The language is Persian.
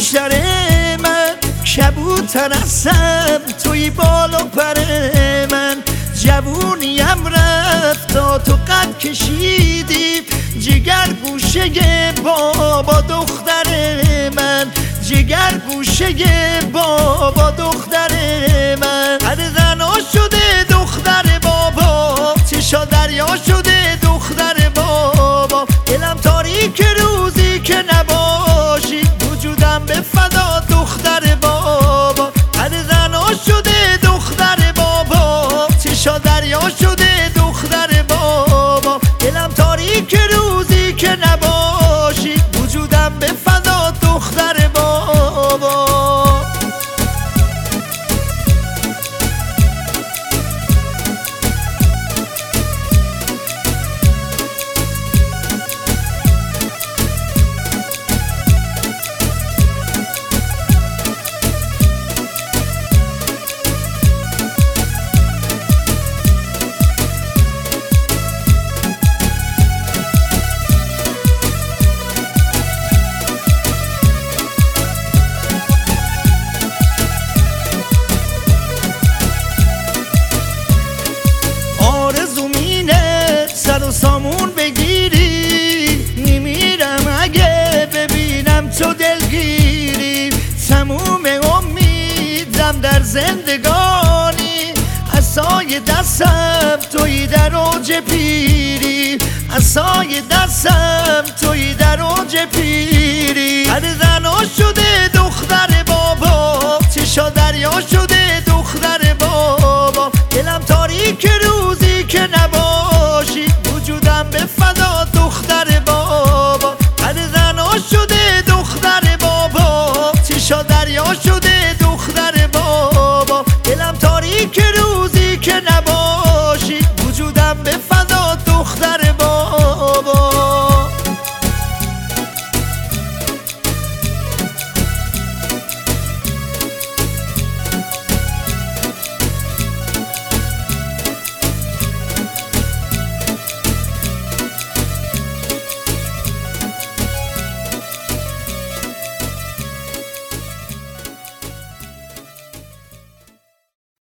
بیشتر من کبوتر هستم توی بال و پر من جوونیم رفت تا تو قد کشیدی جگر گوشه بابا دختر من جگر گوشه بابا دختر من قد غنا شده دختر بابا چشا دریا شده دختر بابا دلم تاریک روزی که نباشی وجودم به فدا دختر بابا قد غنا شده دختر بابا چشا دریا شده دختر بابا دلم تاریک روزی که نباشی وجودم به فدا دختر بابا سر و سامون بگیری میمیرم اگه ببینم تو دلگیری تموم امیدم در زندگانی عصای دستم توی در اوج پیری عصای دستم توی در اوج پیری